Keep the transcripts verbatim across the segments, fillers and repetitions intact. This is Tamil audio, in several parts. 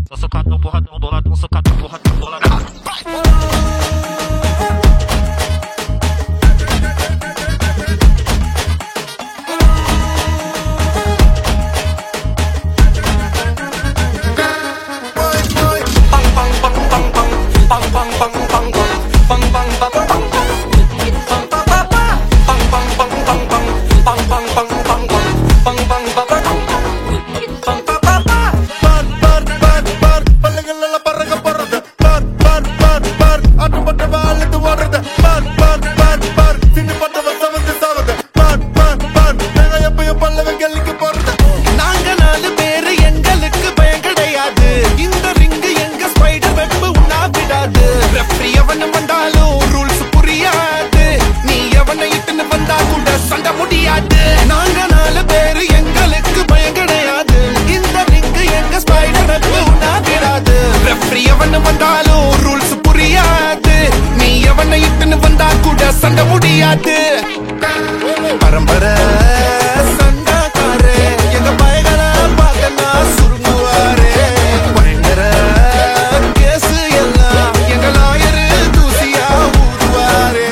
Socadão, porradão, boladão, socadão, porradão, boladão. சண்ட முடியாது பரம்பர சண்டாக்காரே எங்க பயங்கள பார்க்கனா சுருங்குவாரே பயங்கர கேசு எல்லாம் எங்க லாயரு தூசியா ஊதுவாரே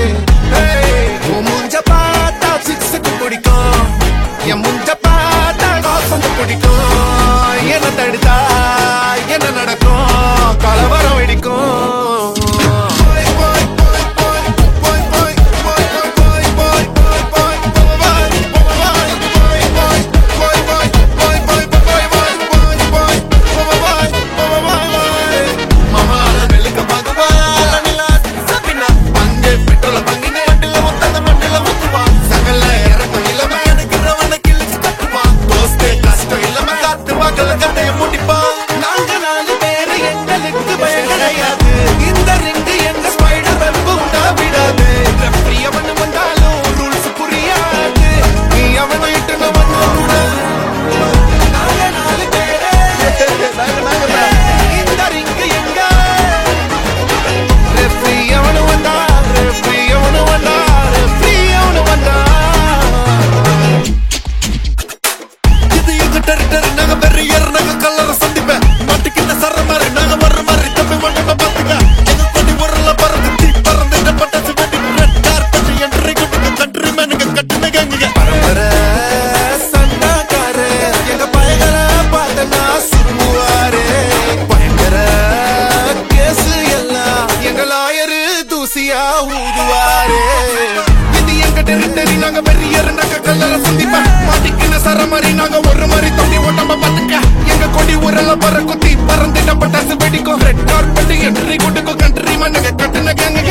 முஞ்ச பார்த்தா சிக்ஸுக்கு பிடிக்கும் என் முஞ்ச பார்த்தா காசந்து பிடிக்கும் என்ன தடுத்தா என்ன நடக்கும் கலவரம் வெடிக்கும் ஊதுவாரே இது எங்க டெரிட்டரி நாங்க வெறியர் நாங்க கல்லற சந்திப்ப மாட்டிக்கின சரமரி நாங்க ஒரு மாதிரி தொண்டி ஓட்டம்ப பாத்துக்க எங்க கொடி உரல பற குத்தி பறந்துட்ட பட்டாசு வெடிக்கும் ரெட் கார்பெட் என்ட்ரி கொடுக்கும் கண்ட்ரி மண்ணுங்க கட்டுன கேங்க